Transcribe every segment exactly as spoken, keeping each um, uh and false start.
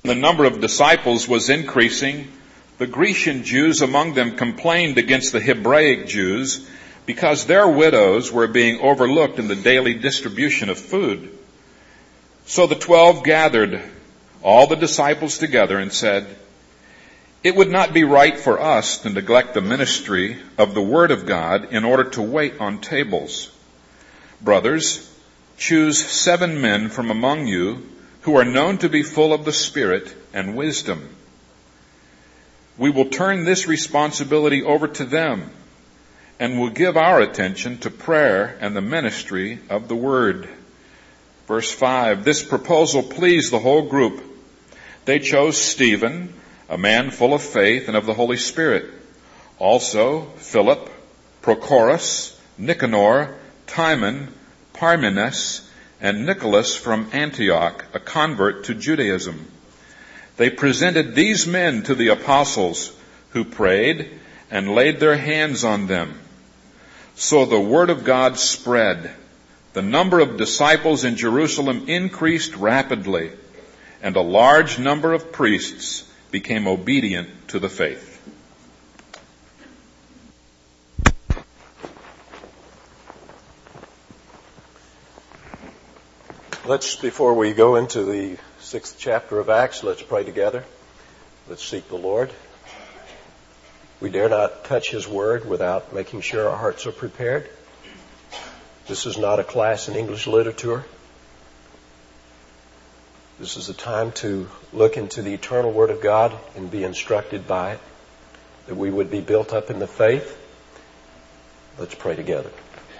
The number of disciples was increasing. The Grecian Jews among them complained against the Hebraic Jews because their widows were being overlooked in the daily distribution of food. So the twelve gathered all the disciples together and said, "It would not be right for us to neglect the ministry of the Word of God in order to wait on tables. Brothers, choose seven men from among you who are known to be full of the Spirit and wisdom. We will turn this responsibility over to them and will give our attention to prayer and the ministry of the Word." Verse five, this proposal pleased the whole group. They chose Stephen, a man full of faith and of the Holy Spirit. Also Philip, Prochorus, Nicanor, Timon, Parmenas, and Nicholas from Antioch, a convert to Judaism. They presented these men to the apostles, who prayed and laid their hands on them. So the word of God spread. The number of disciples in Jerusalem increased rapidly, and a large number of priests became obedient to the faith. Let's, before we go into the sixth chapter of Acts, let's pray together. Let's seek the Lord. We dare not touch His Word without making sure our hearts are prepared. This is not a class in English literature. This is a time to look into the eternal Word of God and be instructed by it, that we would be built up in the faith. Let's pray together.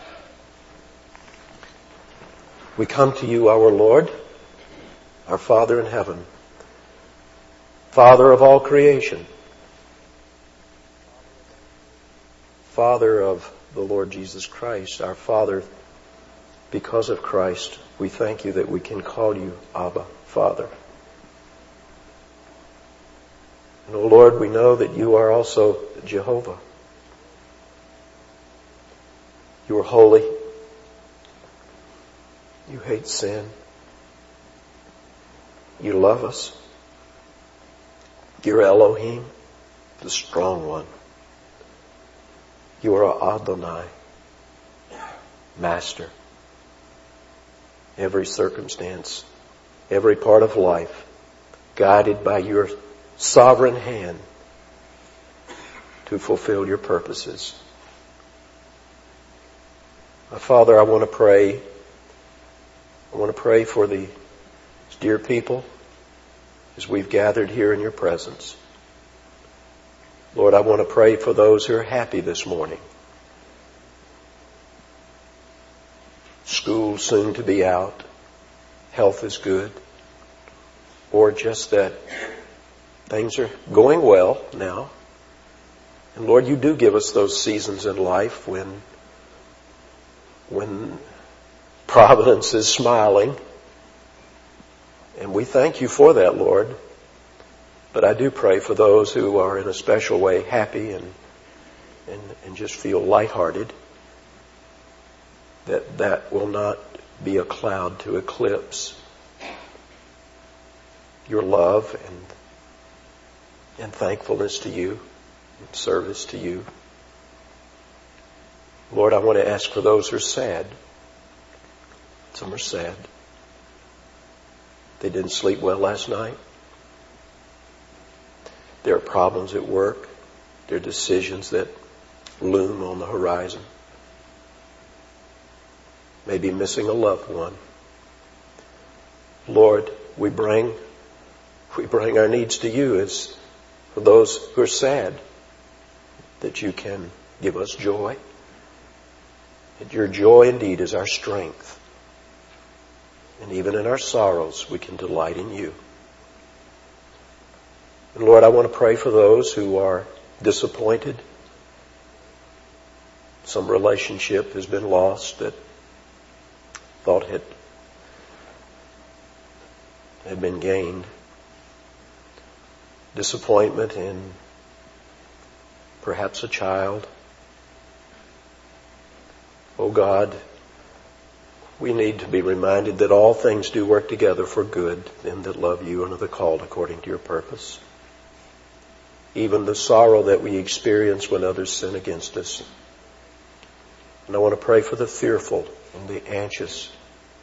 We come to you, our Lord, our Father in heaven, Father of all creation, Father of the Lord Jesus Christ, our Father. Because of Christ, we thank you that we can call you Abba, Father. And, O Lord, we know that you are also Jehovah. You are holy. You hate sin. You love us. You're Elohim, the strong one. You are Adonai, Master. Every circumstance, every part of life, guided by your sovereign hand to fulfill your purposes. My Father, I want to pray. I want to pray for the dear people as we've gathered here in your presence. Lord, I want to pray for those who are happy this morning. School soon to be out. Health is good. Or just that things are going well now. And Lord, you do give us those seasons in life when, when providence is smiling. And we thank you for that, Lord. But I do pray for those who are in a special way happy and, and, and just feel lighthearted, that that will not be a cloud to eclipse your love and, and thankfulness to you and service to you. Lord, I want to ask for those who are sad. Some are sad. They didn't sleep well last night. There are problems at work. There are decisions that loom on the horizon. Maybe missing a loved one. Lord, we bring we bring our needs to you as for those who are sad, that you can give us joy. That your joy indeed is our strength. And even in our sorrows, we can delight in you. And Lord, I want to pray for those who are disappointed. Some relationship has been lost that thought had, had been gained. Disappointment in perhaps a child. Oh God, we need to be reminded that all things do work together for good, them that love you and are the called according to your purpose. Even the sorrow that we experience when others sin against us. And I want to pray for the fearful and the anxious,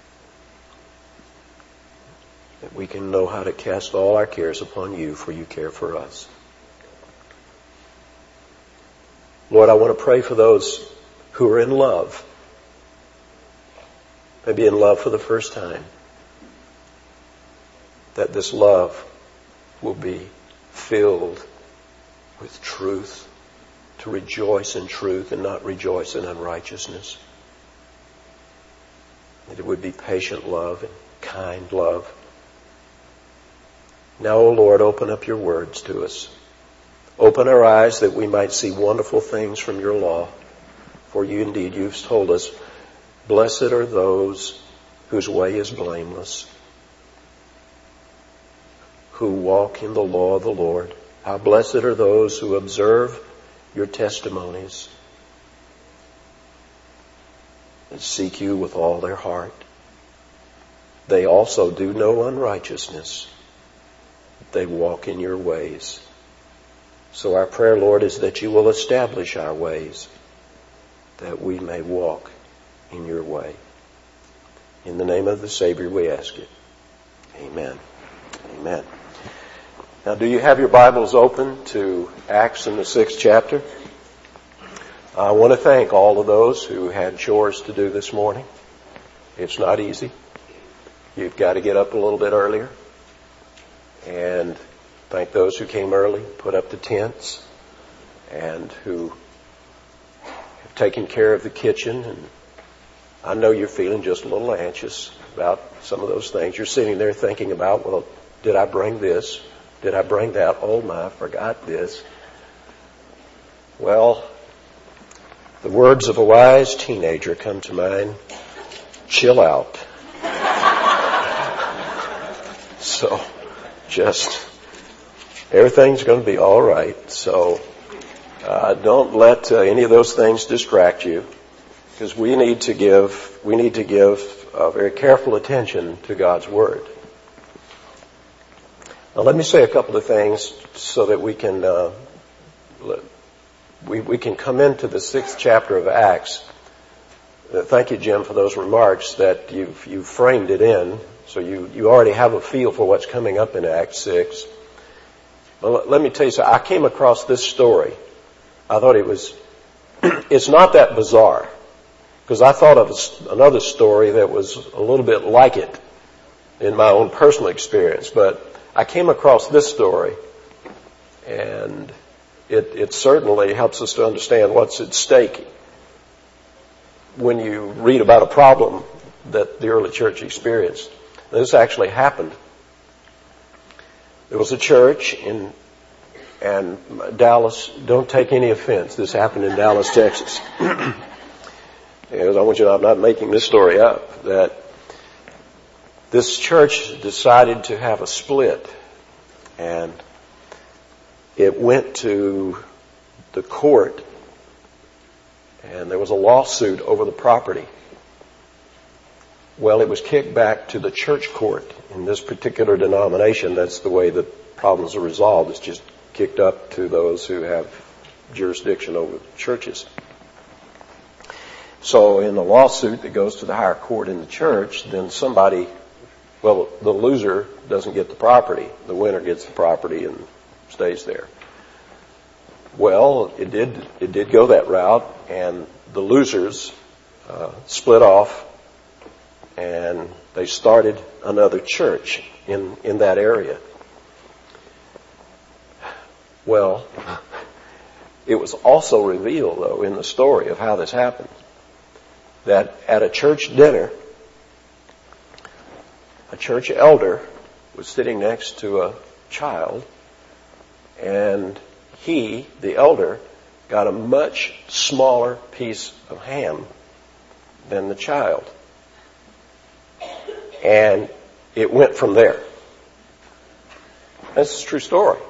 that we can know how to cast all our cares upon you, for you care for us. Lord, I want to pray for those who are in love, maybe in love for the first time, that this love will be filled with truth, to rejoice in truth and not rejoice in unrighteousness. That it would be patient love and kind love. Now, O Lord, open up your words to us. Open our eyes that we might see wonderful things from your law. For you indeed, you've told us, blessed are those whose way is blameless, who walk in the law of the Lord. How blessed are those who observe your testimonies and seek you with all their heart. They also do no unrighteousness. They walk in your ways. So our prayer, Lord, is that you will establish our ways, that we may walk in your way. In the name of the Savior we ask it. Amen. Amen. Now, do you have your Bibles open to Acts in the sixth chapter? I want to thank all of those who had chores to do this morning. It's not easy. You've got to get up a little bit earlier. And thank those who came early, put up the tents, and who have taken care of the kitchen. And I know you're feeling just a little anxious about some of those things. You're sitting there thinking about, well, did I bring this? Did I bring that? Oh my, I forgot this. Well, the words of a wise teenager come to mind. Chill out. So, just, everything's going to be all right. So, uh, don't let uh, any of those things distract you, because we need to give, we need to give uh, very careful attention to God's Word. Now, let me say a couple of things so that we can uh, we, we can come into the sixth chapter of Acts. Uh, thank you, Jim, for those remarks that you've you framed it in, so you you already have a feel for what's coming up in Acts six. Well, let me tell you something. I came across this story. I thought it was it's not that bizarre, because I thought of another story that was a little bit like it in my own personal experience, but I came across this story, and it, it certainly helps us to understand what's at stake when you read about a problem that the early church experienced. This actually happened. There was a church in and Dallas, don't take any offense, this happened in Dallas, Texas. Because I want you to know, I'm not making this story up, that this church decided to have a split, and it went to the court, and there was a lawsuit over the property. Well, it was kicked back to the church court. In this particular denomination, that's the way the problems are resolved. It's just kicked up to those who have jurisdiction over churches. So in the lawsuit that goes to the higher court in the church, then somebody, well, the loser doesn't get the property. The winner gets the property and stays there. Well, it did, it did go that route, and the losers uh, split off, and they started another church in, in that area. Well, it was also revealed, though, in the story of how this happened, that at a church dinner, a church elder was sitting next to a child, and he, the elder, got a much smaller piece of ham than the child. And it went from there. That's a true story.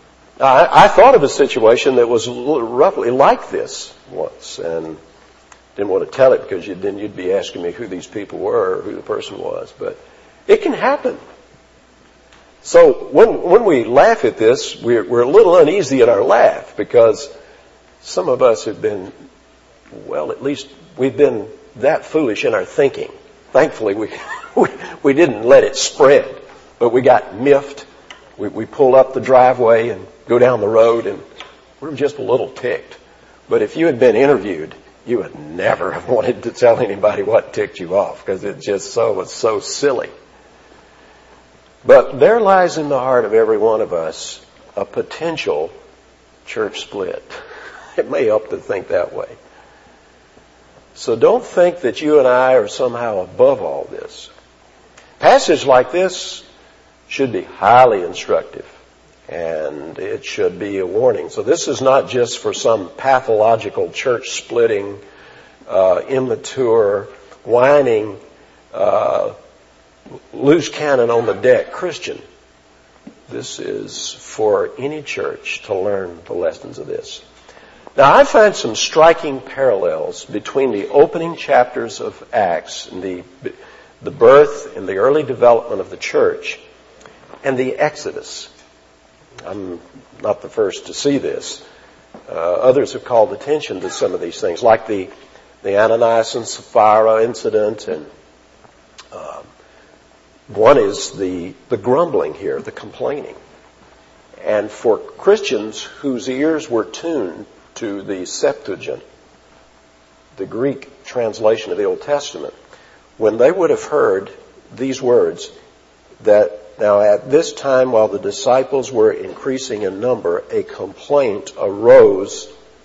I, I thought of a situation that was roughly like this once, and didn't want to tell it because you, then you'd be asking me who these people were or who the person was. But it can happen. So when when we laugh at this, we're, we're a little uneasy in our laugh because some of us have been, well, at least we've been that foolish in our thinking. Thankfully, we we, we didn't let it spread, but we got miffed. We, we pull up the driveway and go down the road, and we're just a little ticked. But if you had been interviewed, you would never have wanted to tell anybody what ticked you off because it just so was so silly. But there lies in the heart of every one of us a potential church split. It may help to think that way. So don't think that you and I are somehow above all this. Passage like this should be highly instructive, and it should be a warning. So this is not just for some pathological church splitting, uh, immature, whining, uh, loose cannon on the deck Christian. This is for any church to learn the lessons of this. Now, I find some striking parallels between the opening chapters of Acts and the, the birth and the early development of the church and the Exodus. I'm not the first to see this. Uh, others have called attention to some of these things, like the, the Ananias and Sapphira incident, and uh, one is the, the grumbling here, the complaining. And for Christians whose ears were tuned to the Septuagint, the Greek translation of the Old Testament, when they would have heard these words, that now at this time while the disciples were increasing in number, a complaint arose.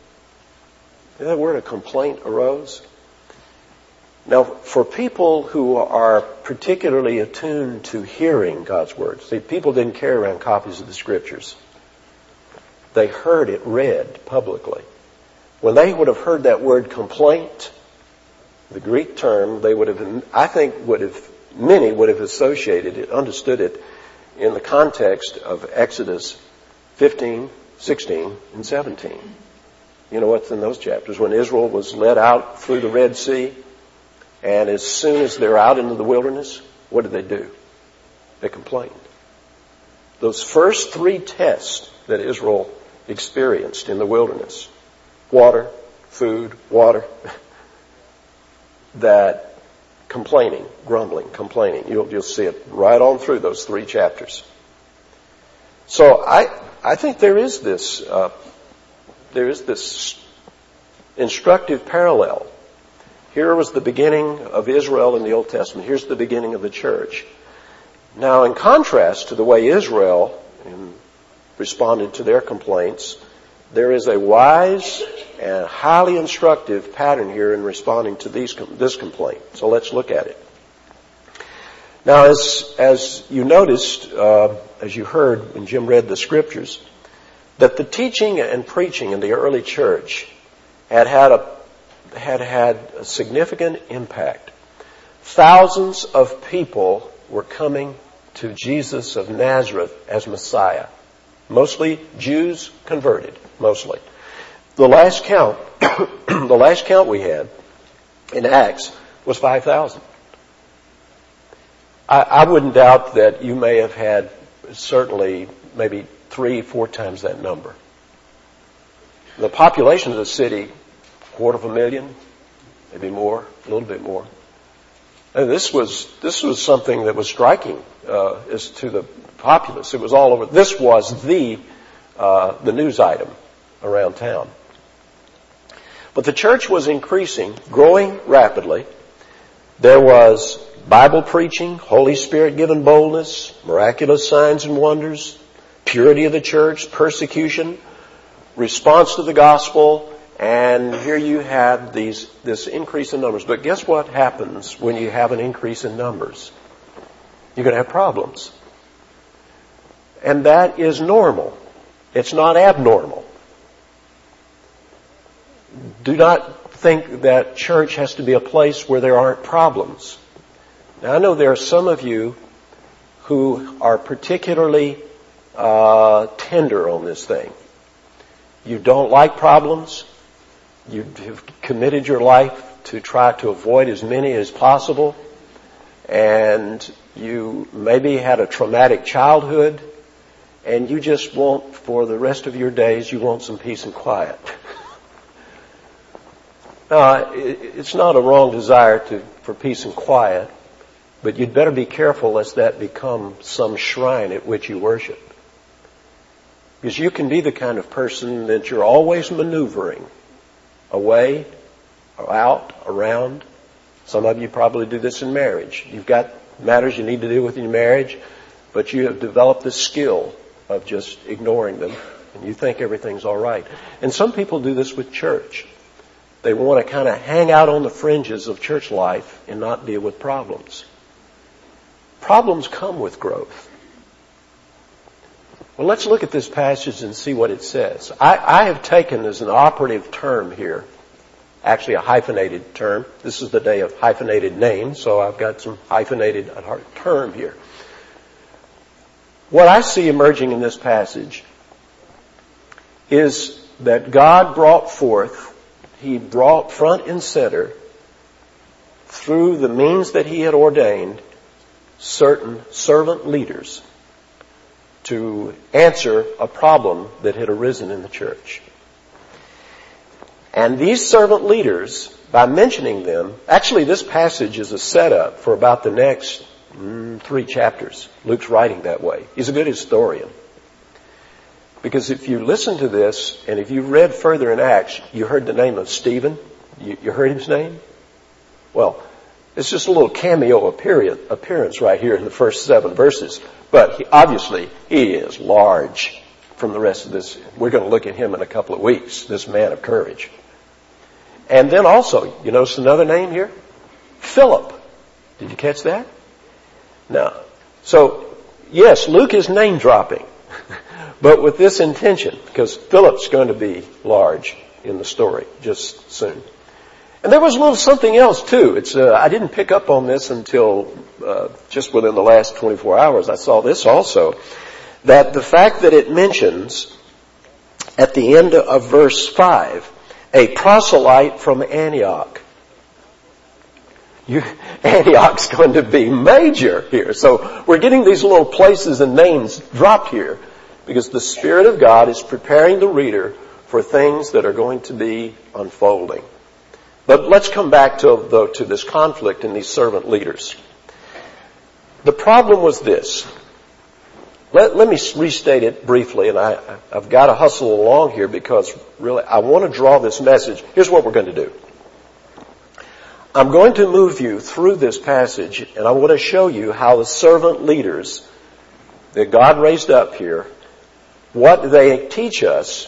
Is that word, a complaint arose? Now, for people who are particularly attuned to hearing God's Word, see, people didn't carry around copies of the Scriptures. They heard it read publicly. When they would have heard that word complaint, the Greek term, they would have, I think, would have, many would have associated it, understood it in the context of Exodus fifteen, sixteen, and seventeen. You know what's in those chapters? When Israel was led out through the Red Sea, and as soon as they're out into the wilderness, what did they do? They complained. Those first three tests that Israel experienced in the wilderness, water, food, water, that complaining, grumbling, complaining, you'll, you'll see it right on through those three chapters. So I, I think there is this, uh, there is this instructive parallel. Here was the beginning of Israel in the Old Testament. Here's the beginning of the church. Now, in contrast to the way Israel responded to their complaints, there is a wise and highly instructive pattern here in responding to these, this complaint. So let's look at it. Now, as, as you noticed, uh, as you heard when Jim read the scriptures, that the teaching and preaching in the early church had had a had had a significant impact. Thousands of people were coming to Jesus of Nazareth as Messiah. Mostly Jews converted, mostly. The last count, the last count we had in Acts was five thousand. I, I wouldn't doubt that you may have had certainly maybe three, four times that number. The population of the city, quarter of a million, maybe more, a little bit more. And this was this was something that was striking uh, as to the populace. It was all over. This was the uh, the news item around town. But the church was increasing, growing rapidly. There was Bible preaching, Holy Spirit given boldness, miraculous signs and wonders, purity of the church, persecution, response to the gospel. And here you had these, this increase in numbers. But guess what happens when you have an increase in numbers? You're going to have problems. And that is normal. It's not abnormal. Do not think that church has to be a place where there aren't problems. Now, I know there are some of you who are particularly uh, tender on this thing. You don't like problems. You have committed your life to try to avoid as many as possible, and you maybe had a traumatic childhood, and you just want, for the rest of your days, you want some peace and quiet. Now, it's not a wrong desire to, for peace and quiet, but you'd better be careful lest that become some shrine at which you worship. Because you can be the kind of person that you're always maneuvering away, or out, around. Some of you probably do this in marriage. You've got matters you need to deal with in your marriage, but you have developed the skill of just ignoring them, and you think everything's all right. And some people do this with church. They want to kind of hang out on the fringes of church life and not deal with problems. Problems come with growth. Well, let's look at this passage and see what it says. I, I have taken as an operative term here, actually a hyphenated term. This is the day of hyphenated names, so I've got some hyphenated term here. What I see emerging in this passage is that God brought forth, He brought front and center, through the means that He had ordained, certain servant leaders to answer a problem that had arisen in the church. And these servant leaders, by mentioning them, actually this passage is a setup for about the next mm, three chapters. Luke's writing that way. He's a good historian. Because if you listen to this, and if you read further in Acts, you heard the name of Stephen. You, you heard his name? Well, it's just a little cameo appearance right here in the first seven verses. But he, obviously, he is large from the rest of this. We're going to look at him in a couple of weeks, this man of courage. And then also, you notice another name here? Philip. Did you catch that? No. So, yes, Luke is name dropping, but with this intention, because Philip's going to be large in the story just soon. And there was a little something else too. It's uh, I didn't pick up on this until uh, just within the last twenty-four hours. I saw this also, that the fact that it mentions at the end of verse five, a proselyte from Antioch. You, Antioch's going to be major here. So we're getting these little places and names dropped here because the Spirit of God is preparing the reader for things that are going to be unfolding. But let's come back to, though, to this conflict in these servant leaders. The problem was this. Let, let me restate it briefly, and I, I've got to hustle along here because really I want to draw this message. Here's what we're going to do. I'm going to move you through this passage, and I want to show you how the servant leaders that God raised up here, what they teach us,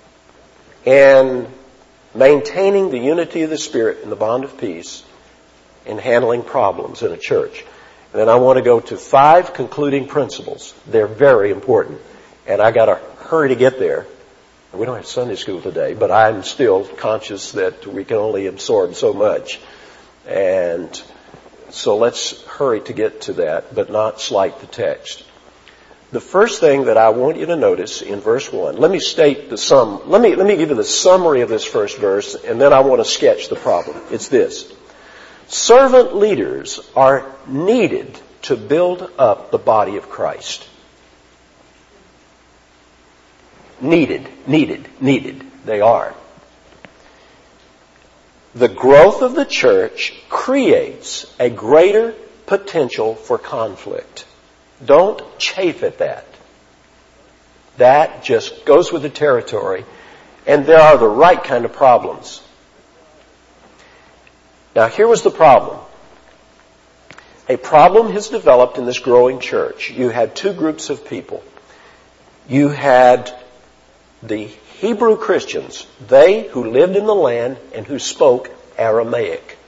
and maintaining the unity of the Spirit and the bond of peace in handling problems in a church. And then I want to go to five concluding principles. They're very important. And I got to hurry to get there. We don't have Sunday school today, but I'm still conscious that we can only absorb so much. And so let's hurry to get to that, but not slight the text. The first thing that I want you to notice in verse one, let me state the sum, let me, let me give you the summary of this first verse, and then I want to sketch the problem. It's this. Servant leaders are needed to build up the body of Christ. Needed, needed, needed. They are. The growth of the church creates a greater potential for conflict. Don't chafe at that. That just goes with the territory. And there are the right kind of problems. Now, here was the problem. A problem has developed in this growing church. You had two groups of people. You had the Hebrew Christians, they who lived in the land and who spoke Aramaic.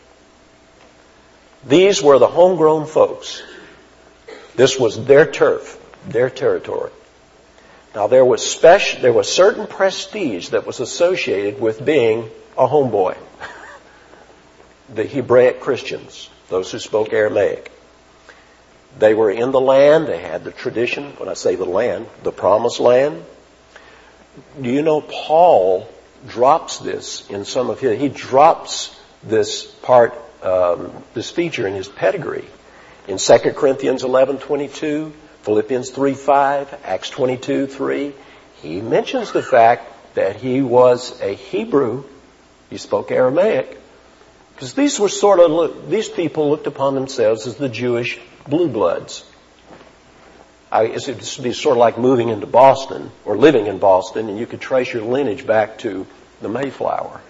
These were the homegrown folks. This was their turf, their territory. Now there was special, there was certain prestige that was associated with being a homeboy. The Hebraic Christians, those who spoke Aramaic. They were in the land, they had the tradition, when I say the land, the promised land. Do you know Paul drops this in some of his, he drops this part, um, this feature in his pedigree. In Second Corinthians eleven twenty-two, Philippians three five, Acts twenty-two three, he mentions the fact that he was a Hebrew. He spoke Aramaic. Because these were sort of, these people looked upon themselves as the Jewish blue bloods. I, it would be sort of like moving into Boston or living in Boston, and you could trace your lineage back to the Mayflower.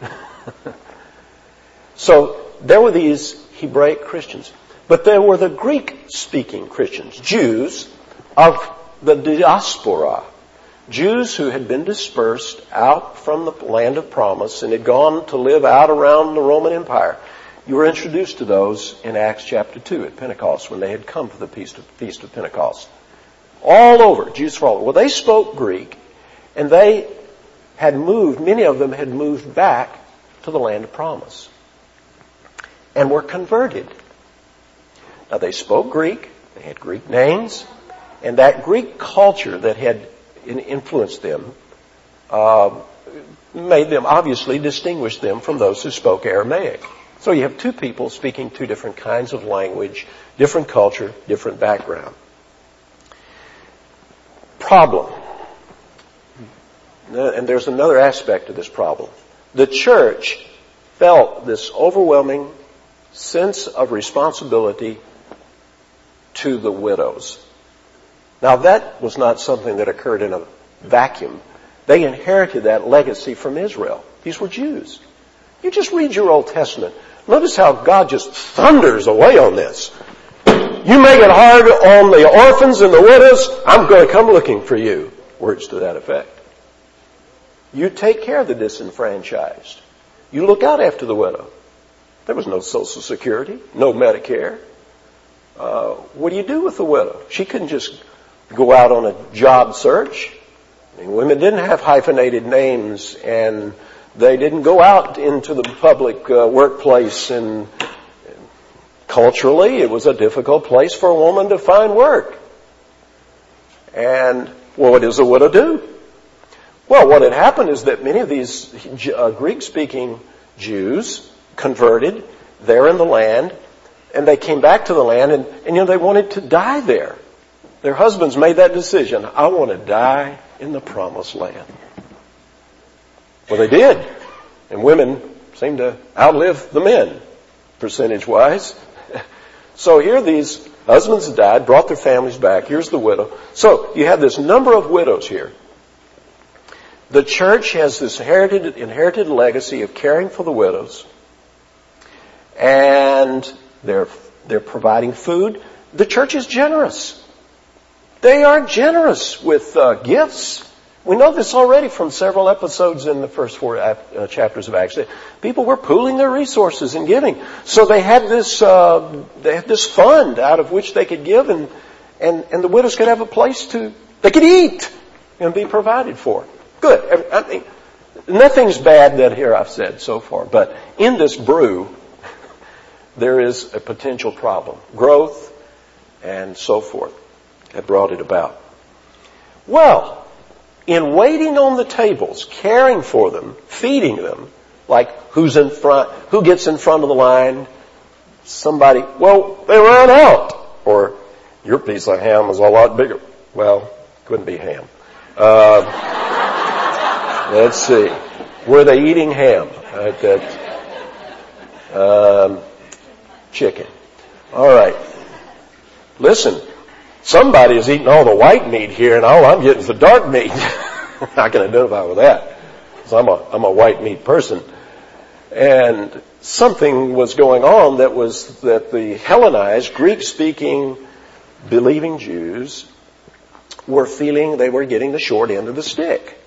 So there were these Hebraic Christians. But there were the Greek-speaking Christians, Jews of the diaspora, Jews who had been dispersed out from the land of promise and had gone to live out around the Roman Empire. You were introduced to those in Acts chapter two at Pentecost when they had come for the Feast of, Feast of Pentecost. All over, Jews from all over. Well, they spoke Greek, and they had moved, many of them had moved back to the land of promise and were converted. Now, they spoke Greek, they had Greek names, and that Greek culture that had influenced them uh, made them, obviously, distinguished them from those who spoke Aramaic. So you have two people speaking two different kinds of language, different culture, different background. Problem. And there's another aspect to this problem. The church felt this overwhelming sense of responsibility to the widows. Now, that was not something that occurred in a vacuum. They inherited that legacy from Israel. These were Jews. You just read your Old Testament. Notice how God just thunders away on this. You make it hard on the orphans and the widows, I'm going to come looking for you. Words to that effect. You take care of the disenfranchised. You look out after the widow. There was no Social Security, no Medicare. Uh, what do you do with the widow? She couldn't just go out on a job search. I mean, women didn't have hyphenated names, and they didn't go out into the public uh, workplace. And culturally, it was a difficult place for a woman to find work. And well, what does a widow do? Well, what had happened is that many of these uh, Greek-speaking Jews converted there in the land, and they came back to the land, and, and you know, they wanted to die there. Their husbands made that decision. I want to die in the promised land. Well, they did. And women seemed to outlive the men, percentage-wise. So here these husbands had died, brought their families back. Here's the widow. So you have this number of widows here. The church has this inherited, inherited legacy of caring for the widows. And they're, they're providing food. The church is generous. They are generous with uh, gifts. We know this already from several episodes in the first four uh, chapters of Acts. People were pooling their resources and giving. So they had this, uh, they had this fund out of which they could give, and, and, and the widows could have a place to, they could eat and be provided for. Good. I mean, nothing's bad that here I've said so far, but in this brew, there is a potential problem. Growth and so forth that brought it about. Well, in waiting on the tables, caring for them, feeding them, like who's in front, who gets in front of the line, somebody, well, they ran out. Or, your piece of ham was a lot bigger. Well, couldn't be ham. Uh, let's see. Were they eating ham? Uh, that, um, chicken. All right. Listen. Somebody is eating all the white meat here, and all I'm getting is the dark meat. I can identify with that, because I'm a, I'm a white meat person. And something was going on that was that the Hellenized, Greek-speaking, believing Jews were feeling they were getting the short end of the stick.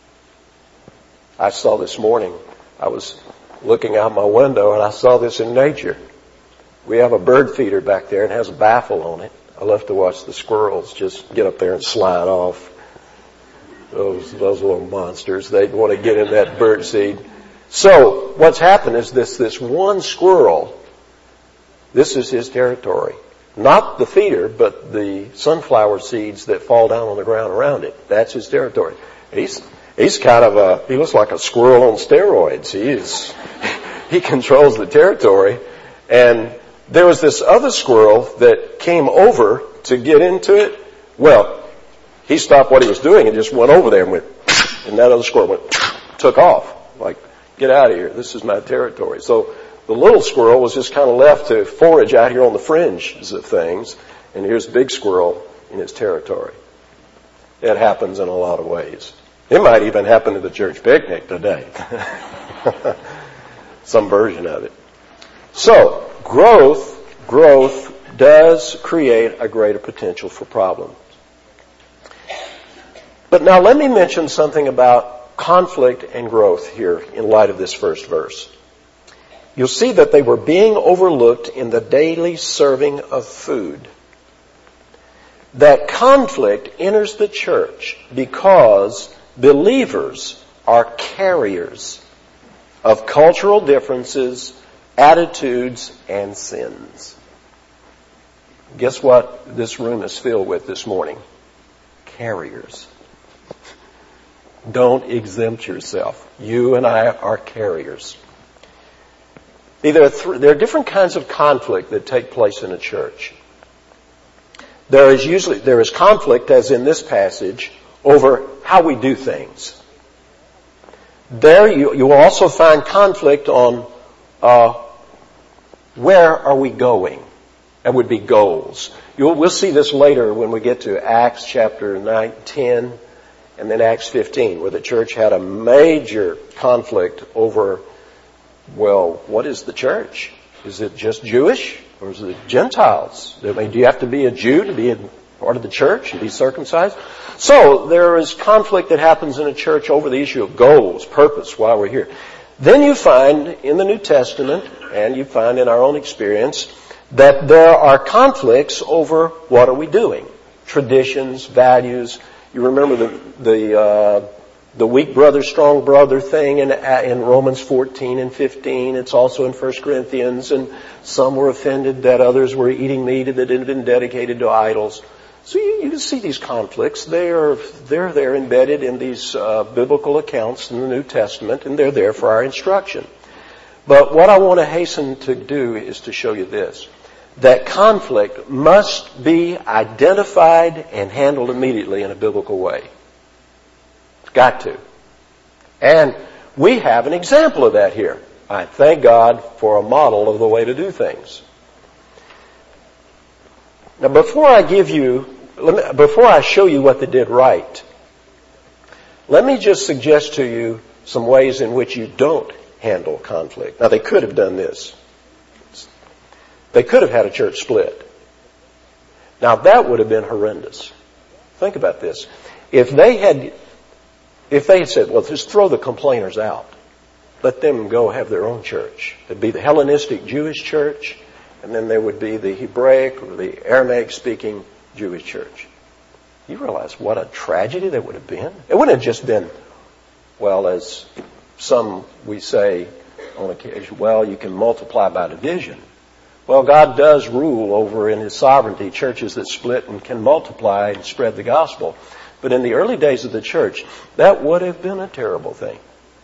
I saw this morning, I was looking out my window, and I saw this in nature. We have a bird feeder back there, and it has a baffle on it. I love to watch the squirrels just get up there and slide off. Those, those little monsters, they'd want to get in that bird seed. So, what's happened is this, this one squirrel, this is his territory. Not the feeder, but the sunflower seeds that fall down on the ground around it. That's his territory. He's, he's kind of a, he looks like a squirrel on steroids. He is, he controls the territory. And there was this other squirrel that came over to get into it. Well, he stopped what he was doing and just went over there and went, and that other squirrel went, took off. Like, get out of here. This is my territory. So the little squirrel was just kind of left to forage out here on the fringes of things. And here's the big squirrel in his territory. It happens in a lot of ways. It might even happen at the church picnic today. Some version of it. So, growth, growth does create a greater potential for problems. But now let me mention something about conflict and growth here in light of this first verse. You'll see that they were being overlooked in the daily serving of food. That conflict enters the church because believers are carriers of cultural differences, attitudes, and sins. Guess what this room is filled with this morning? Carriers. Don't exempt yourself. You and I are carriers. There are different kinds of conflict that take place in a church. There is usually, there is conflict, as in this passage, over how we do things. There you, you will also find conflict on uh, where are we going. That would be goals. You'll, we'll see this later when we get to Acts chapter nine, ten, and then Acts fifteen, where the church had a major conflict over, well, what is the church? Is it just Jewish? Or is it Gentiles? I mean, do you have to be a Jew to be a part of the church, to be circumcised? So there is conflict that happens in a church over the issue of goals, purpose, while we're here. Then you find in the New Testament, and you find in our own experience, that there are conflicts over what are we doing. Traditions, values. You remember the the uh, the weak brother, strong brother thing in, in Romans fourteen and fifteen. It's also in First Corinthians. And some were offended that others were eating meat that had been dedicated to idols. So you, you can see these conflicts. They are, they're there embedded in these uh, biblical accounts in the New Testament, and they're there for our instruction. But what I want to hasten to do is to show you this. That conflict must be identified and handled immediately in a biblical way. It's got to. And we have an example of that here. I thank God for a model of the way to do things. Now, before I give you, let me, before I show you what they did right, let me just suggest to you some ways in which you don't handle conflict. Now, they could have done this. They could have had a church split. Now, that would have been horrendous. Think about this. If they had, if they had said, well, just throw the complainers out. Let them go have their own church. There'd be the Hellenistic Jewish church, and then there would be the Hebraic or the Aramaic-speaking Jewish church. You realize what a tragedy that would have been? It wouldn't have just been, well, as some we say on occasion, well, you can multiply by division. Well, God does rule over in His sovereignty churches that split and can multiply and spread the gospel. But in the early days of the church, that would have been a terrible thing.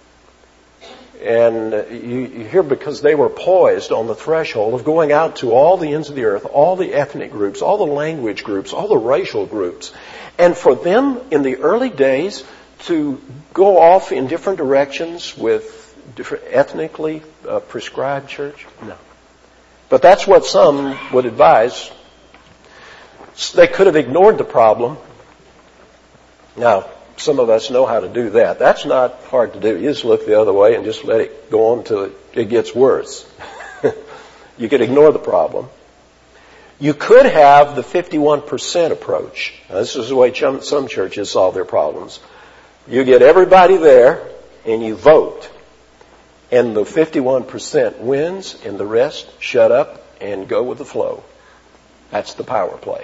And you, you hear because they were poised on the threshold of going out to all the ends of the earth, all the ethnic groups, all the language groups, all the racial groups. And for them in the early days to go off in different directions with different ethnically uh, prescribed church, no. But that's what some would advise. They could have ignored the problem. Now, some of us know how to do that. That's not hard to do. You just look the other way and just let it go on until it, it gets worse. You could ignore the problem. You could have the fifty-one percent approach. Now, this is the way some churches solve their problems. You get everybody there and you vote. And the fifty-one percent wins and the rest shut up and go with the flow. That's the power play.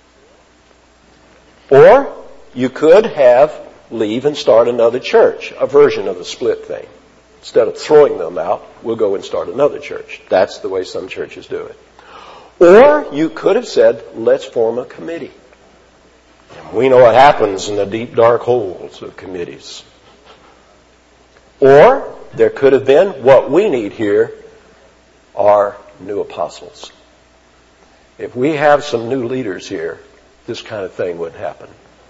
Or you could have leave and start another church, a version of the split thing. Instead of throwing them out, we'll go and start another church. That's the way some churches do it. Or you could have said, let's form a committee. And we know what happens in the deep, dark holes of committees. Or there could have been. What we need here are new apostles. If we have some new leaders here, this kind of thing wouldn't happen.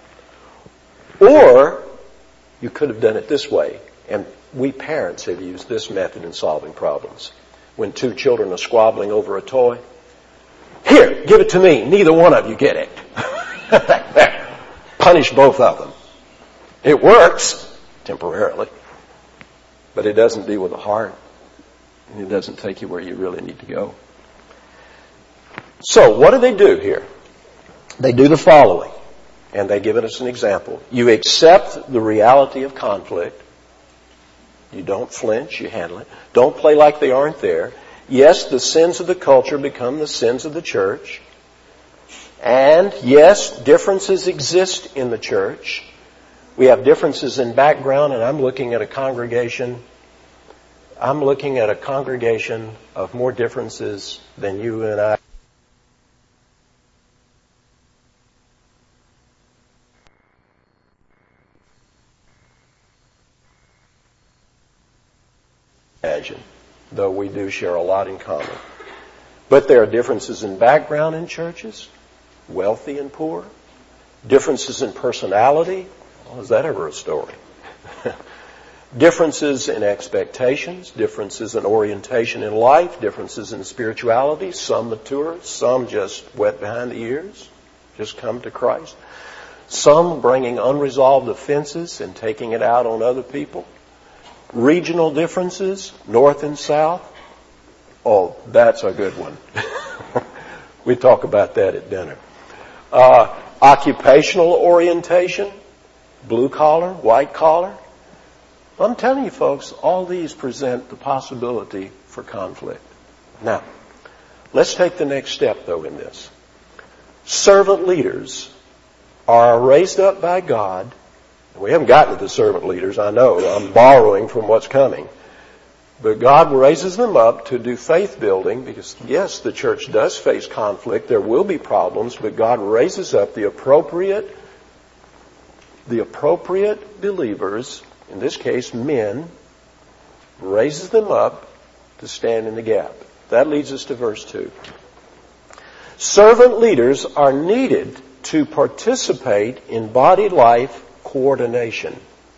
Or you could have done it this way. And we parents have used this method in solving problems. When two children are squabbling over a toy, here, give it to me. Neither one of you get it. Punish both of them. It works temporarily, but it doesn't deal with the heart, and it doesn't take you where you really need to go. So what do they do here? They do the following, and they give us an example. You accept the reality of conflict. You don't flinch, you handle it. Don't play like they aren't there. Yes, the sins of the culture become the sins of the church. And yes, differences exist in the church. We have differences in background, and I'm looking at a congregation, I'm looking at a congregation of more differences than you and I. Imagine, though we do share a lot in common. But there are differences in background in churches, wealthy and poor, differences in personality. Well, is that ever a story? Differences in expectations, differences in orientation in life, differences in spirituality. Some mature, some just wet behind the ears, just come to Christ. Some bringing unresolved offenses and taking it out on other people. Regional differences, north and south. Oh, that's a good one. We talk about that at dinner. Uh, occupational orientation, blue collar, white collar. I'm telling you folks, all these present the possibility for conflict. Now, let's take the next step though in this. Servant leaders are raised up by God. We haven't gotten to the servant leaders, I know. I'm borrowing from what's coming. But God raises them up to do faith building because, yes, the church does face conflict. There will be problems, but God raises up the appropriate, the appropriate believers, in this case men, raises them up to stand in the gap. That leads us to verse two. Servant leaders are needed to participate in body life coordination.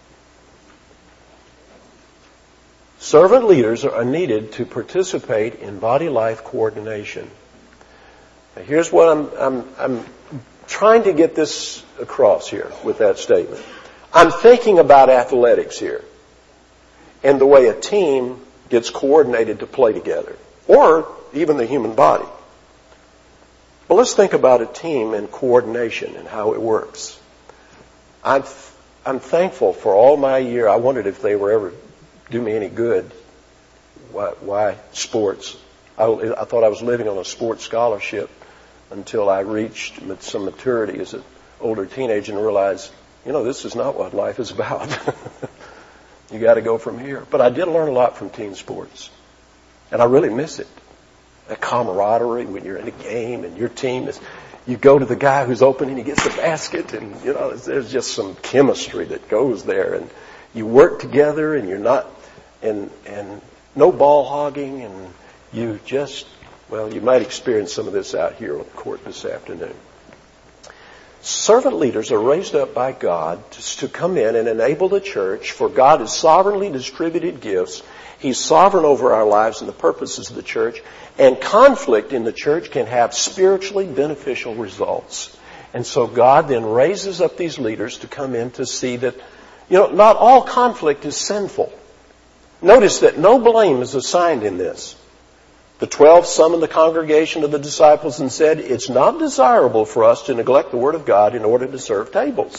Servant leaders are needed to participate in body life coordination. Now here's what I'm, I'm, I'm trying to get this across here with that statement. I'm thinking about athletics here and the way a team gets coordinated to play together, or even the human body. But let's think about a team and coordination and how it works. I'm, I'm thankful for all my year. I wondered if they were ever do me any good. Why, why sports? I, I thought I was living on a sports scholarship until I reached some maturity as an older teenager and realized, you know, this is not what life is about. You got to go from here. But I did learn a lot from team sports, and I really miss it. That camaraderie when you're in a game and your team is. You go to the guy who's opening, he gets the basket, and you know there's just some chemistry that goes there, and you work together, and you're not, and and no ball hogging, and you just, well, you might experience some of this out here on the court this afternoon. Servant leaders are raised up by God to, to come in and enable the church, for God has sovereignly distributed gifts. He's sovereign over our lives and the purposes of the church. And conflict in the church can have spiritually beneficial results. And so God then raises up these leaders to come in to see that, you know, not all conflict is sinful. Notice that no blame is assigned in this. The twelve summoned the congregation of the disciples and said, it's not desirable for us to neglect the Word of God in order to serve tables.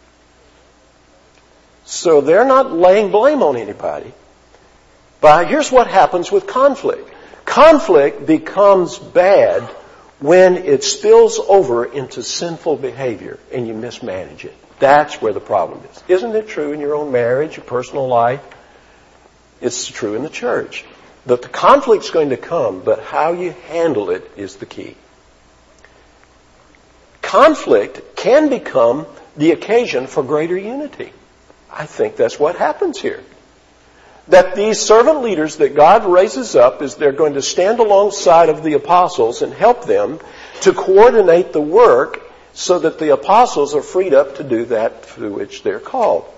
So they're not laying blame on anybody. But here's what happens with conflict. Conflict becomes bad when it spills over into sinful behavior and you mismanage it. That's where the problem is. Isn't it true in your own marriage, your personal life? It's true in the church. That the conflict's going to come, but how you handle it is the key. Conflict can become the occasion for greater unity. I think that's what happens here. that these servant leaders that God raises up is they're going to stand alongside of the apostles and help them to coordinate the work so that the apostles are freed up to do that to which they're called.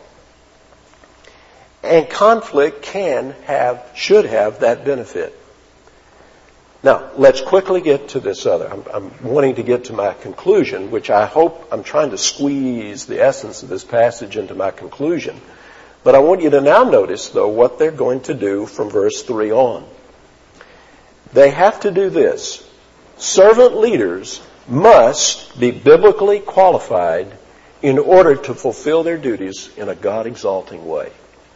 And conflict can have, should have that benefit. Now, let's quickly get to this other. I'm, I'm wanting to get to my conclusion, which I hope I'm trying to squeeze the essence of this passage into my conclusion. But I want you to now notice, though, what they're going to do from verse three on. They have to do this. Servant leaders must be biblically qualified in order to fulfill their duties in a God-exalting way.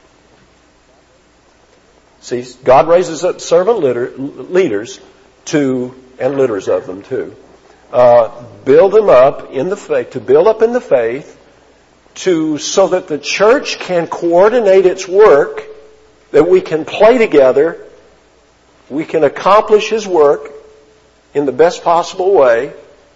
See, God raises up servant leader, leaders to, and leaders of them too, uh, build them up in the faith, to build up in the faith, to, so that the church can coordinate its work, that we can play together, we can accomplish His work in the best possible way.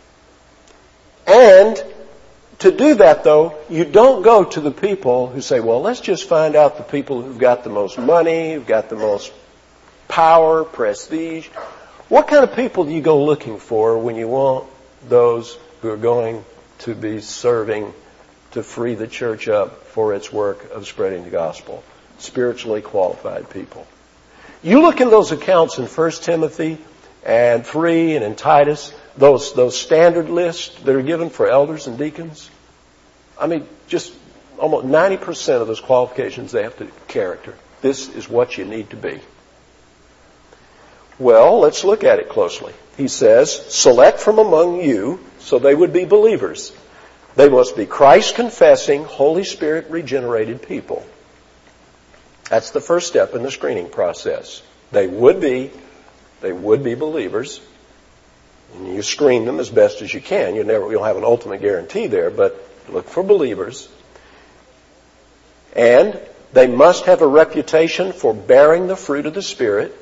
And to do that, though, you don't go to the people who say, well, let's just find out the people who've got the most money, who've got the most power, prestige. What kind of people do you go looking for when you want those who are going to be serving to free the church up for its work of spreading the gospel? Spiritually qualified people. You look in those accounts in First Timothy and three and in Titus, those those standard lists that are given for elders and deacons. I mean, just almost ninety percent of those qualifications, they have to character. This is what you need to be. Well, let's look at it closely. He says, select from among you, so they would be believers. They must be Christ-confessing, Holy Spirit-regenerated people. That's the first step in the screening process. They would be, they would be believers. And you screen them as best as you can. You never, you'll have an ultimate guarantee there, but look for believers. And they must have a reputation for bearing the fruit of the Spirit.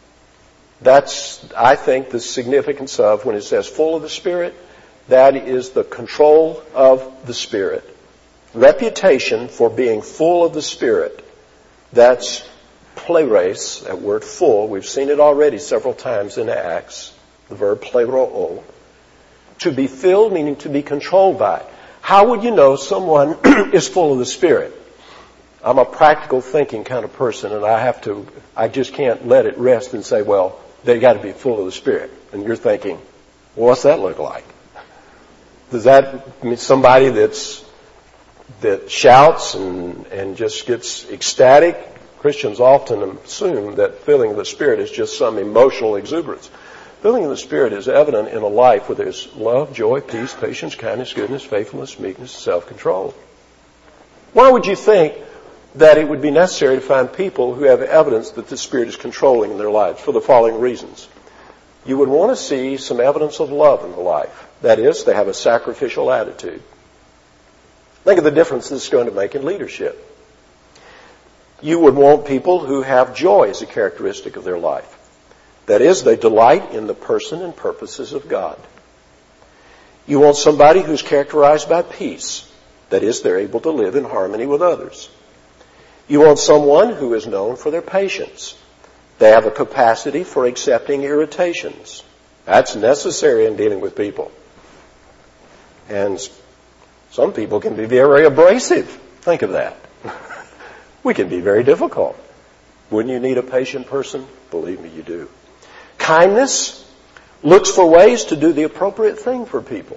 That's, I think, the significance of when it says full of the Spirit. That is the control of the Spirit. Reputation for being full of the Spirit. That's pleres, that word full. We've seen it already several times in Acts. The verb pleroo. To be filled, meaning to be controlled by. How would you know someone is full of the Spirit? I'm a practical thinking kind of person, and I have to, I just can't let it rest and say, well, they got to be full of the Spirit. And you're thinking, well, what's that look like? Does that mean somebody that's that shouts and, and just gets ecstatic? Christians often assume that filling of the Spirit is just some emotional exuberance. Filling of the Spirit is evident in a life where there's love, joy, peace, patience, kindness, goodness, faithfulness, meekness, self-control. Why would you think that it would be necessary to find people who have evidence that the Spirit is controlling in their lives? For the following reasons. You would want to see some evidence of love in the life. That is, they have a sacrificial attitude. Think of the difference this is going to make in leadership. You would want people who have joy as a characteristic of their life. That is, they delight in the person and purposes of God. You want somebody who's characterized by peace. That is, they're able to live in harmony with others. You want someone who is known for their patience. They have a capacity for accepting irritations. That's necessary in dealing with people. And some people can be very abrasive. Think of that. We can be very difficult. Wouldn't you need a patient person? Believe me, you do. Kindness looks for ways to do the appropriate thing for people.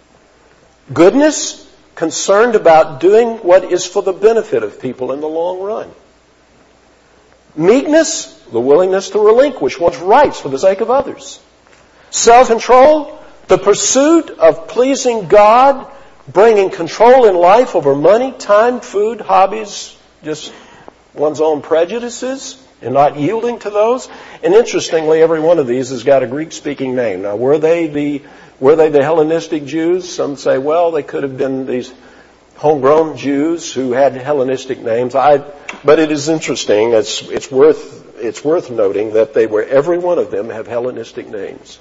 Goodness, concerned about doing what is for the benefit of people in the long run. Meekness, the willingness to relinquish one's rights for the sake of others. Self-control, the pursuit of pleasing God, bringing control in life over money, time, food, hobbies, just one's own prejudices, and not yielding to those. And interestingly, every one of these has got a Greek-speaking name. Now, were they the were they the Hellenistic Jews? Some say, well, they could have been these homegrown Jews who had Hellenistic names. I, but it is interesting. It's it's worth it's worth noting that they were every one of them have Hellenistic names.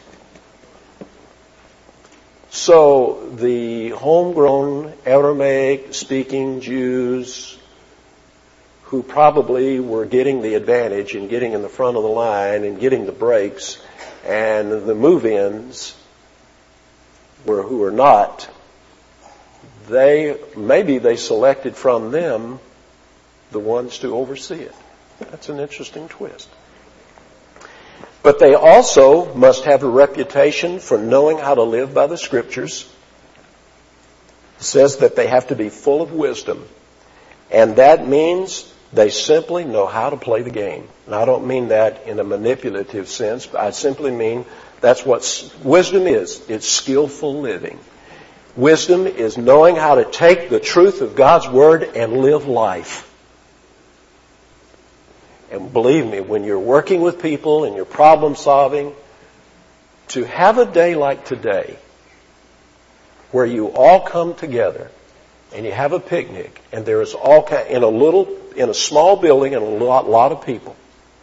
So the homegrown Aramaic-speaking Jews who probably were getting the advantage and getting in the front of the line and getting the breaks, and the move-ins were who were not, they maybe they selected from them the ones to oversee it. That's an interesting twist. But they also must have a reputation for knowing how to live by the Scriptures. It says that they have to be full of wisdom. And that means they simply know how to play the game. And I don't mean that in a manipulative sense, but I simply mean that's what wisdom is. It's skillful living. Wisdom is knowing how to take the truth of God's Word and live life. And believe me, when you're working with people and you're problem solving, to have a day like today where you all come together and you have a picnic and there is all kind, in a little, in a small building and a lot, lot of people.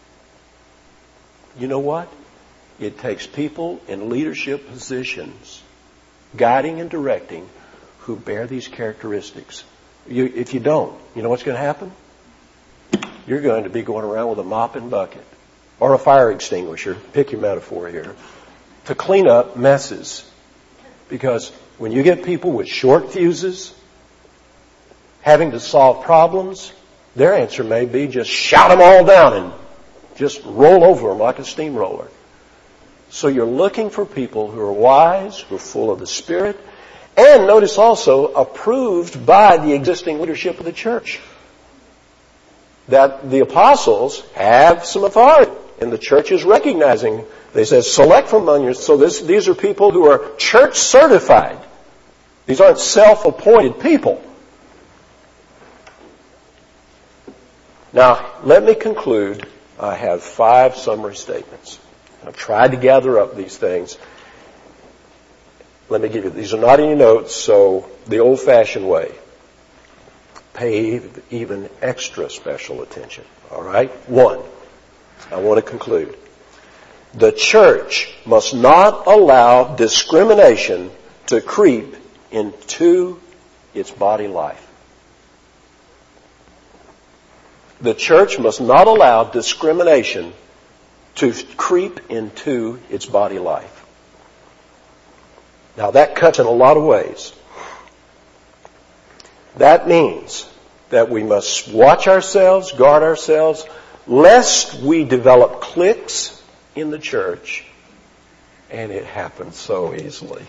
You know what? It takes people in leadership positions, guiding and directing, who bear these characteristics. You, if you don't, you know what's going to happen? You're going to be going around with a mop and bucket or a fire extinguisher, pick your metaphor here, to clean up messes. Because when you get people with short fuses having to solve problems, their answer may be just shout them all down and just roll over them like a steamroller. So you're looking for people who are wise, who are full of the Spirit, and notice also approved by the existing leadership of the church. That the apostles have some authority, and the church is recognizing. They say, select from among you. So this, these are people who are church certified. These aren't self-appointed people. Now, let me conclude. I have five summary statements. I've tried to gather up these things. Let me give you, these are not in your notes, so the old-fashioned way. Pay even extra special attention. All right? One, I want to conclude. The church must not allow discrimination to creep into its body life. The church must not allow discrimination to creep into its body life. Now that cuts in a lot of ways. That means that we must watch ourselves, guard ourselves, lest we develop cliques in the church, and it happens so easily.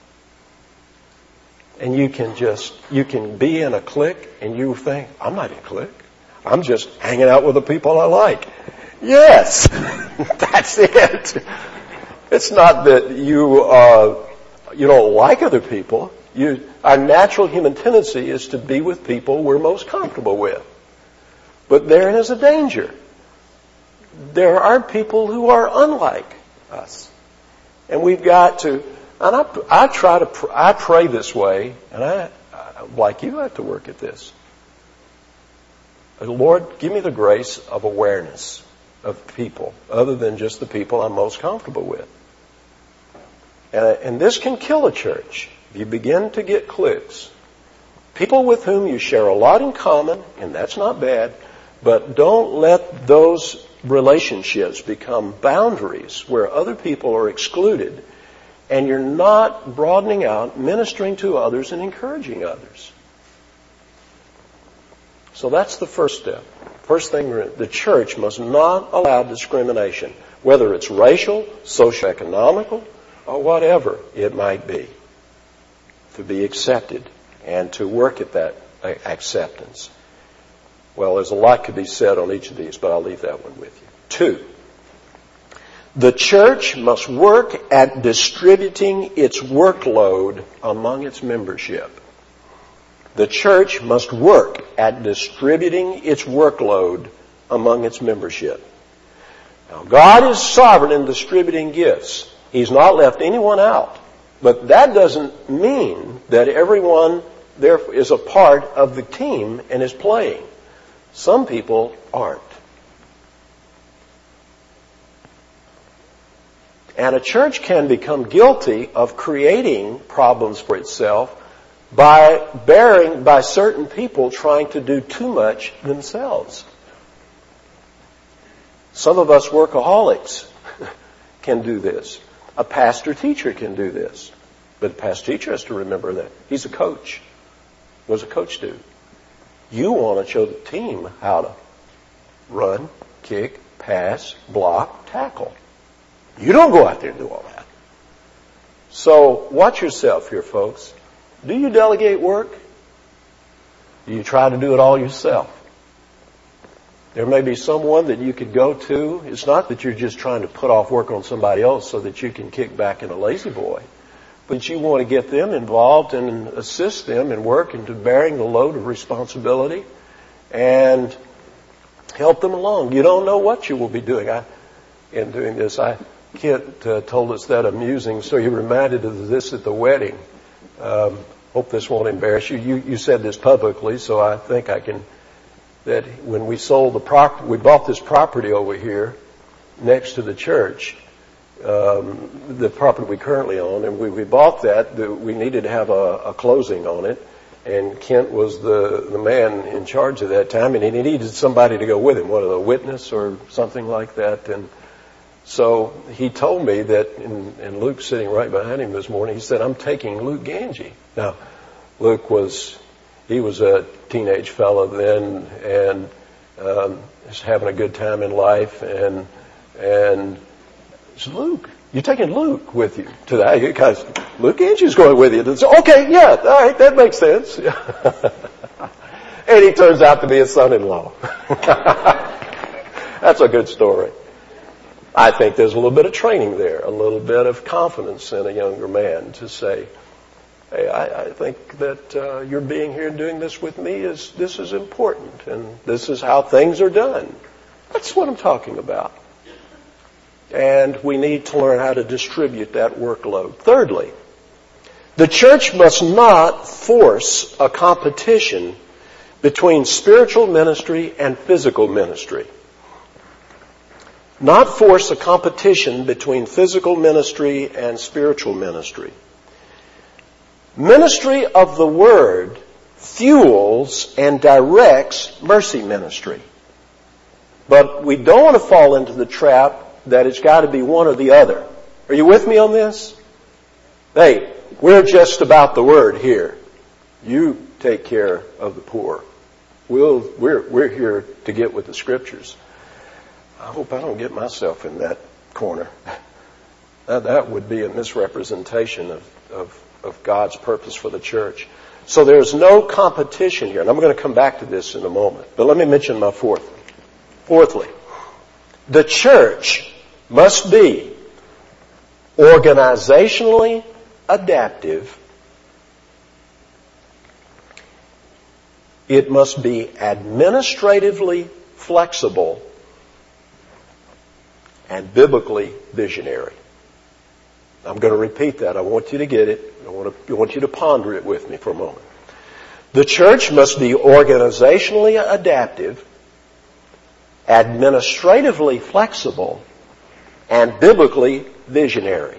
And you can just, you can be in a clique and you think, I'm not in a clique. I'm just hanging out with the people I like. Yes, that's it. It's not that you, uh, you don't like other people. You, our natural human tendency is to be with people we're most comfortable with. But therein is a danger. There are people who are unlike us. And we've got to, and I, I try to, pr- I pray this way, and I, I, like you, I have to work at this. Lord, give me the grace of awareness of people, other than just the people I'm most comfortable with. And, and this can kill a church. If you begin to get cliques, people with whom you share a lot in common, and that's not bad, but don't let those relationships become boundaries where other people are excluded and you're not broadening out, ministering to others and encouraging others. So that's the first step. First thing, the church must not allow discrimination, whether it's racial, socioeconomical, or whatever it might be, to be accepted and to work at that acceptance. Well, there's a lot could be said on each of these, but I'll leave that one with you. Two, the church must work at distributing its workload among its membership. The church must work at distributing its workload among its membership. Now, God is sovereign in distributing gifts. He's not left anyone out. But that doesn't mean that everyone there is a part of the team and is playing. Some people aren't. And a church can become guilty of creating problems for itself by bearing, by certain people trying to do too much themselves. Some of us workaholics can do this. A pastor teacher can do this. But the pastor teacher has to remember that. He's a coach. What does a coach do? You want to show the team how to run, kick, pass, block, tackle. You don't go out there and do all that. So watch yourself here, folks. Do you delegate work? Do you try to do it all yourself? There may be someone that you could go to. It's not that you're just trying to put off work on somebody else so that you can kick back in a lazy boy, but you want to get them involved and assist them in work into bearing the load of responsibility and help them along. You don't know what you will be doing. I, in doing this, I Kent uh, told us that amusing, so you reminded of this at the wedding. Um, hope this won't embarrass you. You you said this publicly, so I think I can. That when we sold the prop, we bought this property over here next to the church, um, the property we currently own, and we, we bought that. The, we needed to have a, a closing on it, and Kent was the the man in charge at that time, and he needed somebody to go with him, what, a witness or something like that, and. So he told me that, and, and Luke's sitting right behind him this morning, he said, I'm taking Luke Ganji. Now, Luke was, he was a teenage fellow then, and um, was having a good time in life, and and I said, Luke, you're taking Luke with you to that, because Luke Ganji's going with you. So, okay, yeah, all right, that makes sense. And he turns out to be a son-in-law. That's a good story. I think there's a little bit of training there, a little bit of confidence in a younger man to say, hey, I, I think that uh, your being here and doing this with me is, this is important, and this is how things are done. That's what I'm talking about. And we need to learn how to distribute that workload. Thirdly, the church must not force a competition between spiritual ministry and physical ministry. Not force a competition between physical ministry and spiritual ministry. Ministry of the Word fuels and directs mercy ministry. But we don't want to fall into the trap that it's got to be one or the other. Are you with me on this? Hey, we're just about the Word here. You take care of the poor. We'll, we're, we're here to get with the Scriptures. I hope I don't get myself in that corner. That, that would be a misrepresentation of, of, of God's purpose for the church. So there's no competition here. And I'm going to come back to this in a moment. But let me mention my fourth. Fourthly, the church must be organizationally adaptive. It must be administratively flexible and biblically visionary. I'm going to repeat that. I want you to get it. I want, to, I want you to ponder it with me for a moment. The church must be organizationally adaptive, administratively flexible, and biblically visionary.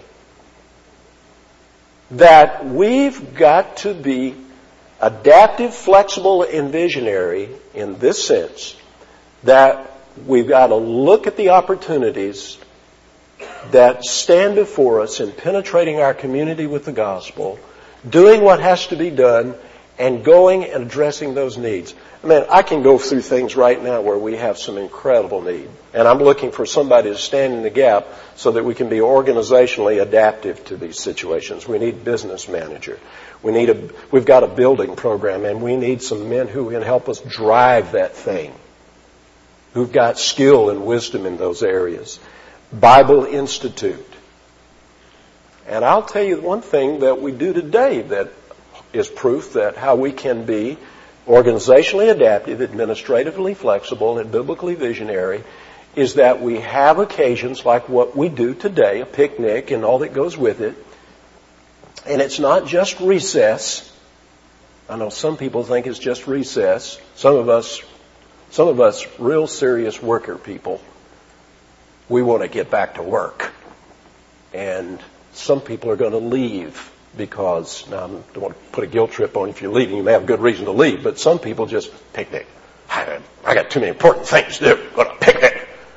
That we've got to be adaptive, flexible, and visionary in this sense, that we've got to look at the opportunities that stand before us in penetrating our community with the gospel, doing what has to be done, and going and addressing those needs. I mean, I can go through things right now where we have some incredible need. And I'm looking for somebody to stand in the gap so that we can be organizationally adaptive to these situations. We need business manager. We need a, we've got a building program, and we need some men who can help us drive that thing, who've got skill and wisdom in those areas. Bible Institute. And I'll tell you one thing that we do today that is proof that how we can be organizationally adaptive, administratively flexible, and biblically visionary is that we have occasions like what we do today, a picnic and all that goes with it. And it's not just recess. I know some people think it's just recess. Some of us Some of us real serious worker people, we want to get back to work. And some people are going to leave because, now I don't want to put a guilt trip on you if you're leaving. You may have good reason to leave, but some people just picnic. I, I got too many important things to do. Go to picnic.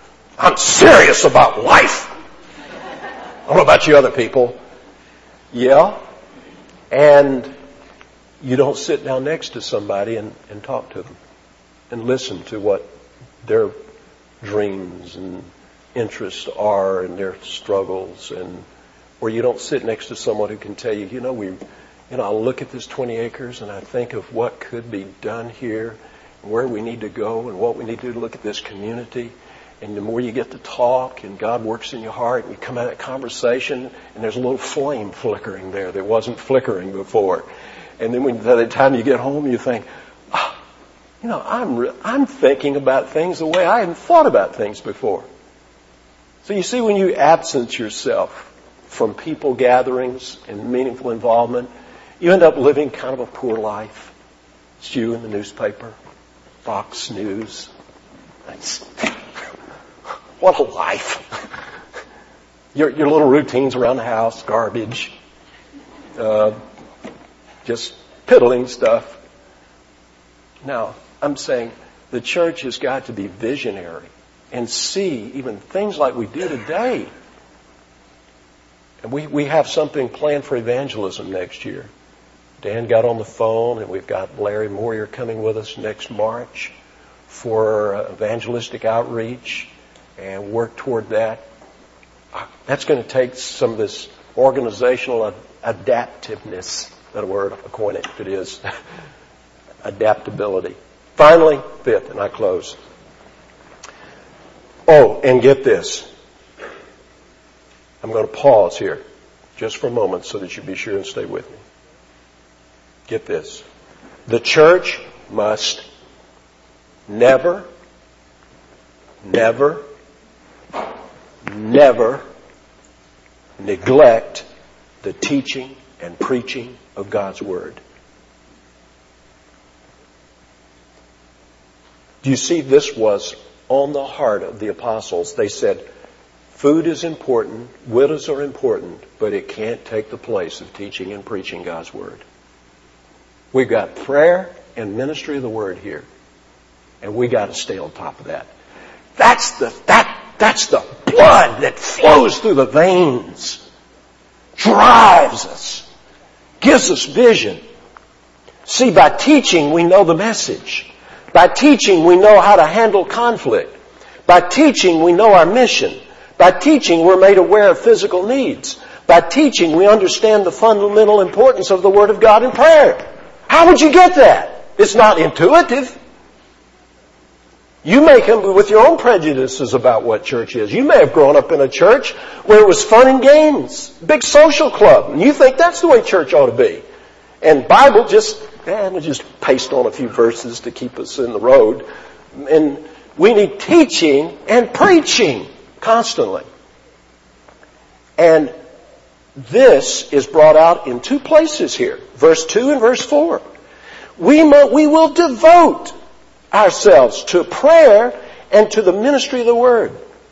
I'm serious about life. I don't know about you other people. Yeah. And you don't sit down next to somebody and, and talk to them and listen to what their dreams and interests are and their struggles, and or you don't sit next to someone who can tell you, you know, we, you know, I look at this twenty acres and I think of what could be done here, and where we need to go, and what we need to do to look at this community. And the more you get to talk, and God works in your heart, and you come out of that conversation, and there's a little flame flickering there that wasn't flickering before. And then when, by the time you get home, you think, oh, you know, I'm re- I'm thinking about things the way I hadn't thought about things before. So you see, when you absence yourself from people gatherings and meaningful involvement, you end up living kind of a poor life. It's you in the newspaper, Fox News. That's, what a life. Your, your little routines around the house, garbage, uh, just piddling stuff. Now, I'm saying the church has got to be visionary and see even things like we do today. And we, we have something planned for evangelism next year. Dan got on the phone, and we've got Larry Moyer coming with us next March for evangelistic outreach and work toward that. That's going to take some of this organizational adaptiveness. Is that a word? A coin it if it is. Adaptability. Finally, fifth, and I close. Oh, and get this. I'm going to pause here just for a moment so that you be sure and stay with me. Get this. The church must never, never, never neglect the teaching and preaching of God's Word. Do you see, this was on the heart of the apostles. They said, food is important, widows are important, but it can't take the place of teaching and preaching God's Word. We've got prayer and ministry of the Word here. And we got to stay on top of that. That's the, that, that's the blood that flows through the veins. Drives us. Gives us vision. See, by teaching, we know the message. By teaching, we know how to handle conflict. By teaching, we know our mission. By teaching, we're made aware of physical needs. By teaching, we understand the fundamental importance of the Word of God in prayer. How would you get that? It's not intuitive. You may come with your own prejudices about what church is. You may have grown up in a church where it was fun and games, big social club, and you think that's the way church ought to be. And Bible just, eh, we just paste on a few verses to keep us in the road. And we need teaching and preaching constantly. And this is brought out in two places here, verse two and verse four. We mo- we will devote ourselves to prayer and to the ministry of the Word.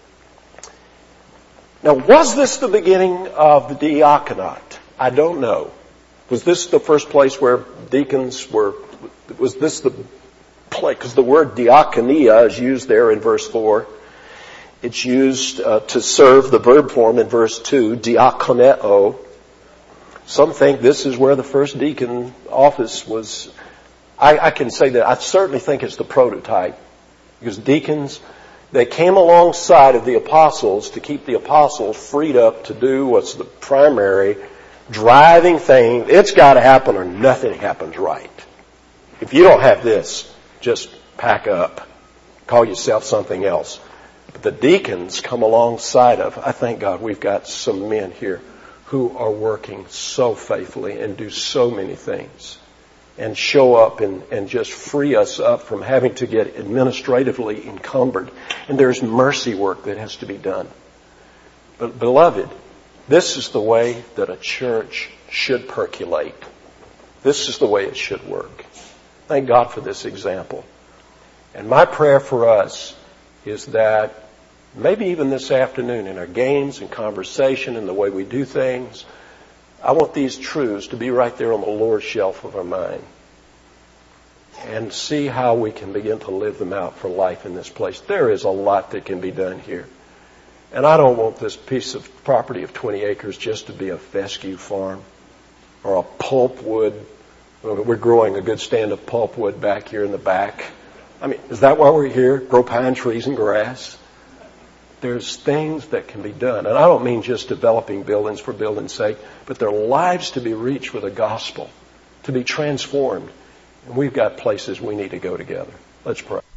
Now, was this the beginning of the diaconate? I don't know. Was this the first place where deacons were, was this the place, because the word diakonia is used there in verse four. It's used uh, to serve, the verb form in verse two, diakoneo. Some think this is where the first deacon office was. I, I can say that I certainly think it's the prototype, because deacons, they came alongside of the apostles to keep the apostles freed up to do what's the primary driving thing. It's got to happen or nothing happens right. If you don't have this, just pack up. Call yourself something else. But the deacons come alongside of, I thank God we've got some men here who are working so faithfully and do so many things and show up and, and just free us up from having to get administratively encumbered. And there's mercy work that has to be done. But beloved, this is the way that a church should percolate. This is the way it should work. Thank God for this example. And my prayer for us is that maybe even this afternoon in our games and conversation and the way we do things, I want these truths to be right there on the Lord's shelf of our mind and see how we can begin to live them out for life in this place. There is a lot that can be done here. And I don't want this piece of property of twenty acres just to be a fescue farm or a pulpwood. We're growing a good stand of pulpwood back here in the back. I mean, is that why we're here? Grow pine trees and grass? There's things that can be done. And I don't mean just developing buildings for building's sake, but there are lives to be reached with the gospel, to be transformed. And we've got places we need to go together. Let's pray.